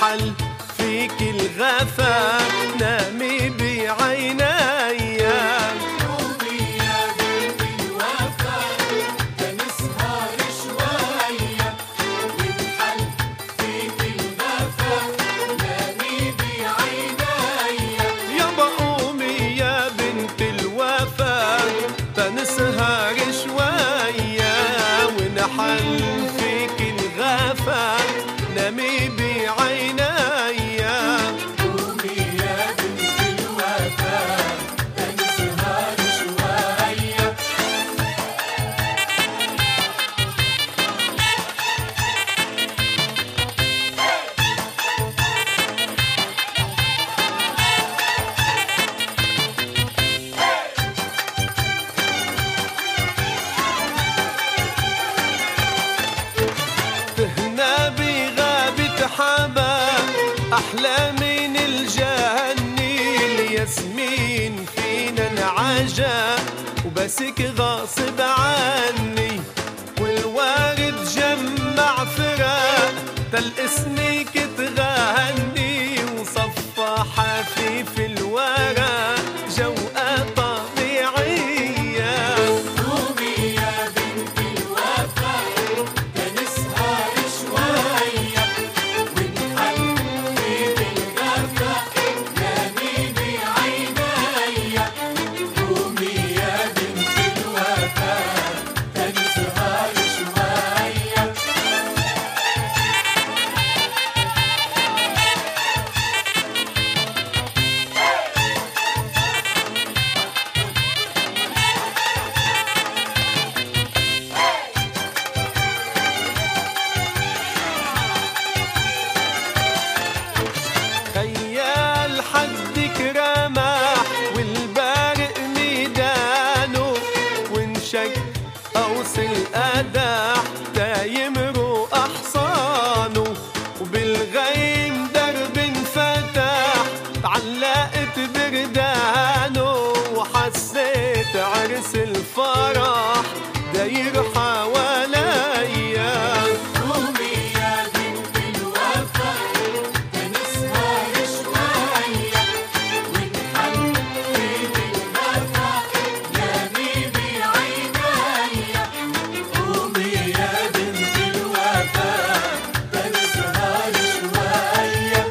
ونحل فيك الغفا نامي بعيني. قومي يا بنت الوفا تنسهر شوية ونحل فيك الغفا نامي بعيني. يابا قومي يا بنت الوفا تنسهر شوية ونحل فيك الغفا نامي بعيني. قومي يا بنت الوفا تنسهر شوية. تهنا بغابة حباب أحلى من الجني الياسمين فينا انعجب وبسك غاصب عني والوارد جمع فراق تلقسني تغني وصفى حفيف الورق جوقة طبيعية. قومي يا بنت الوفا تنسهر شوية ونحل فيك الغفا نامي بعيني. قومي يا بنت الوفا تنسهر شوية. خيال حدك رمح والبارق ميدانه وانشق اوصل قدح تايمرو احصانه وبالغيم درب انفتح تعلقت بردانه وحسيت عرس الفرح داير حواليا. قومي يا بنت الوفا تنسهر شوية ونحل فيك الغفا نامي بعيني. قومي يا بنت الوفا تنسهر شوية.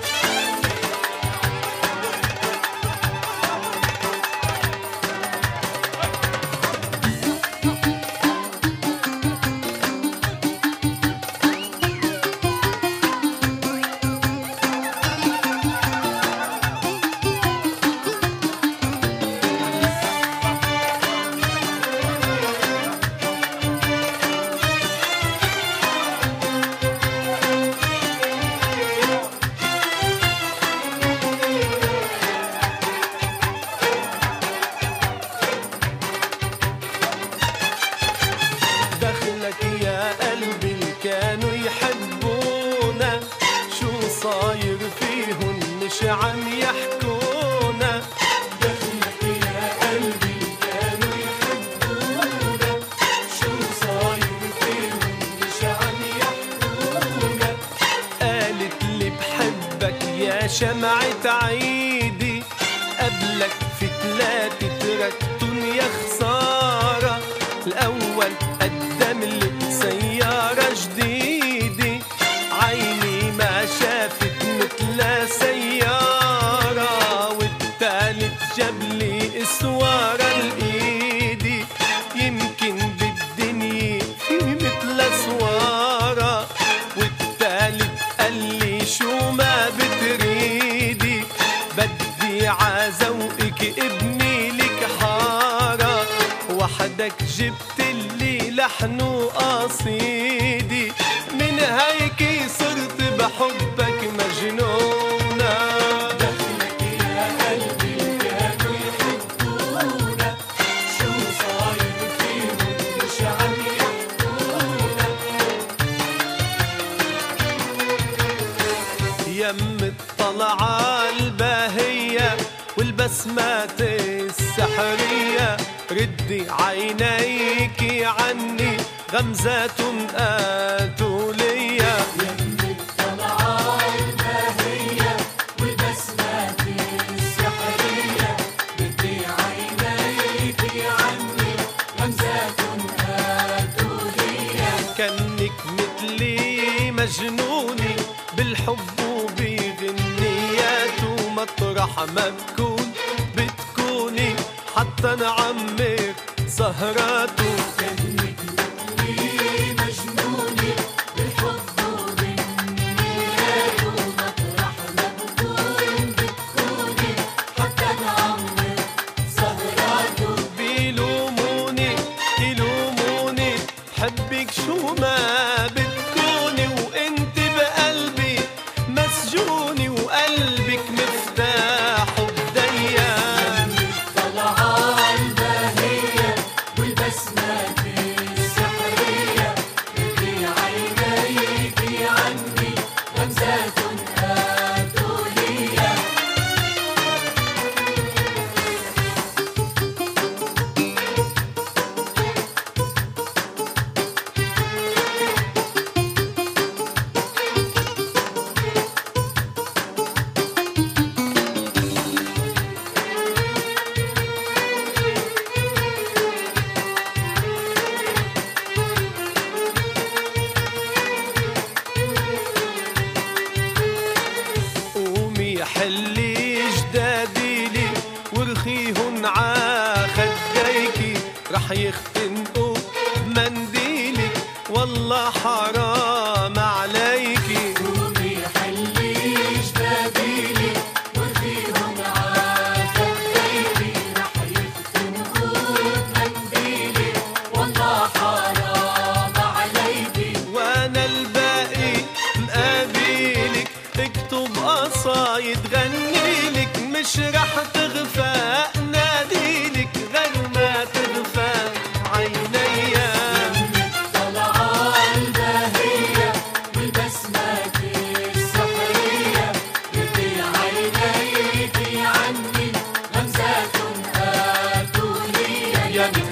دخلك يا قلبي اللي كانوا يحبونا شو صاير فيهن مش عم يحكونا. دخلك يا قلبي كانوا يحبونا شو صاير فيهم مش عم يحكونا. قالت لي بحبك يا شمعة عيدي قبلك في ثلاثة تركتن يا خسارة. الأول قدم لي سيارة جديدة عيني ما شافت مثل سيارة والتالت جاب لي اسوارة لإيدي يمكن بالدنيا في مثل سوارة والتالت قال لي شو ما بتريدي بدي عزوقك ابني لك حارة وحدك جبت لي لحن وقصيدي من هيك صرت بحبك مجنونة. دخلك يا قلبي كانوا يحبونا شو صاير فيهم مش عم يحكونا. يم الطلعة الباهية والبسمات السحرية ردي عينيك عني غمزة آتوا ليا. يم الطلعة الباهية حبه بغنياته مطرح ما بكون بتكوني حتى نعمر سهراته. كأنك مثلي مجنونة بالحب وبالنيات ومطرح ما بكون بتكوني حتى نعمر سهراته. بيلوموني يلوموني حبك شو ما بتكوني وانت بقلبي مسجوني وقلبك مفتاح وبديان. طلعة الباهية والبسمة السحرية في عينيك عني غمزات آتونية. قومي حلي جداديلي وارخيهن ع خديكي رح يختنقوا منديلك والله حرام عليكي. قومي حلي جداديلي وارخيهم عافيتي رح يختنقوا بمنديلي والله حرام عليكي. وانا الباقي مقابلك اكتب قصايد غنيلك مش رح تغفى ناديلك غير ما تغفى عينيا. طلعة الباهية والبسمة السحرية في عينيك عني غمزات آتونية.